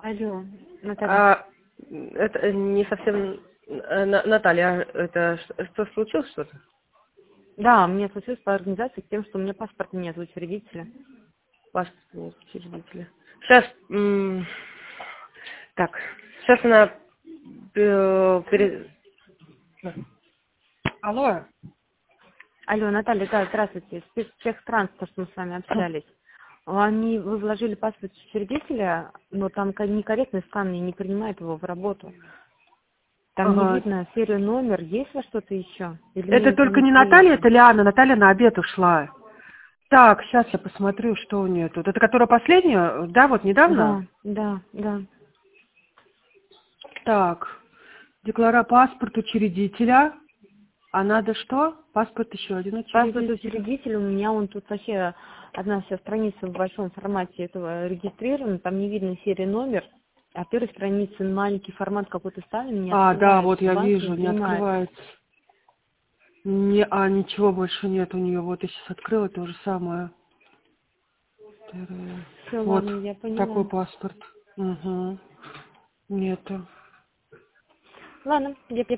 Алло, Наталья. А это не совсем Наталья, это что случилось что-то? Да, мне случилось по организации с тем, что у меня паспорта нет у учредителя. Паспорт учредителя. Сейчас, так, сейчас она Алло. Алло, Наталья, да, здравствуйте. Спецтехтранспорт, мы с вами общались. Вы вложили паспорт учредителя, но там некорректный скан и не принимает его в работу. Там не Ага. видно серию номер. Есть во что-то еще? Или Это мне только звонить не Наталья, клиенту? это Лиана. Наталья на обед ушла. Так, сейчас я посмотрю, что у нее тут. Это которая последняя, да, вот недавно? Да, да, да. Так, паспорт учредителя. А надо что? Паспорт еще один Паспорт учредителя. учредителя у меня, он тут вообще одна вся страница в большом формате этого регистрирована, там не видно серии номер, а первой странице маленький формат какой-то ставим, не А, да, открывается, вот я банк не вижу, не принимает. открывается. Ничего больше нет у нее. Вот я сейчас открыла то же самое. Все, Вот ладно, я такой поняла. паспорт. Угу. Нету. Ладно, я